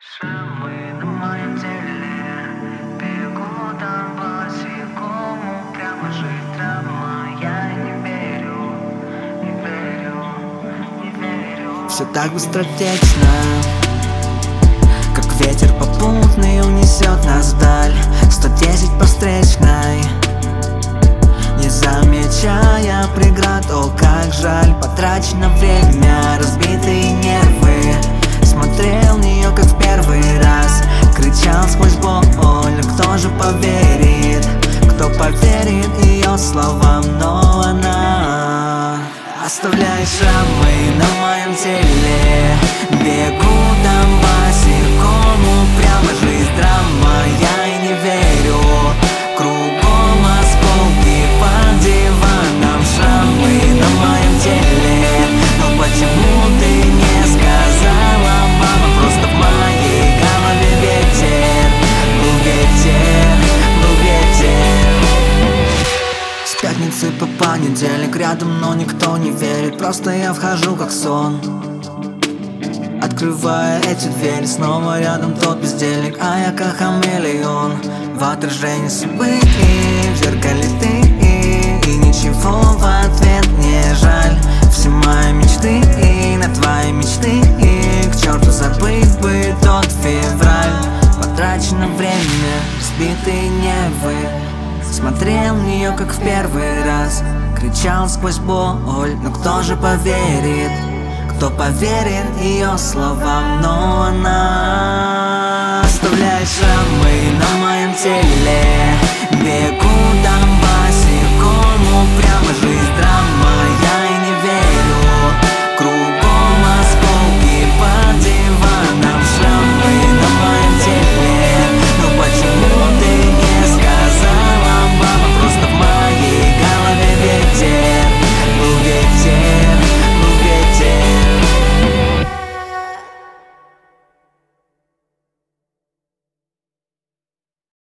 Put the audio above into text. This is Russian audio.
Шрамы на моем теле, бегу там босиком, прямо жить драма. Я не верю, не верю, не верю. Все так быстротечно, как ветер попутный унесет нас вдаль. 110 по встречной, не замечая преград. О, как жаль, потрачено время, разбитые нервы. Смотрел в нее, как в первый раз, кричал сквозь боль. Кто же поверит, кто поверит ее словам? Но она оставляет шрамы на моем теле, бегу там босиком, прямо жизнь драма. Я и не верю, кругом осколки по диванам. Шрамы на моем теле, но почему ты не сказала, мама? Просто в моей голове ветер, был ветер, был ветер. С пятницы по понедельник рядом, но никто не верит. Просто я вхожу как сон, открывая эти двери, снова рядом тот бездельник. А я как хамелеон в отражении судьбы, и в зеркале ты, и ничего в ответ не жаль. Все мои мечты и на твои мечты, и к черту забыть бы тот февраль. Потрачено время, разбитые нервы. Смотрел в нее, как в первый раз, кричал сквозь боль. Но кто же поверит, кто поверит ее словам? Но она оставляет шрамы на моем теле,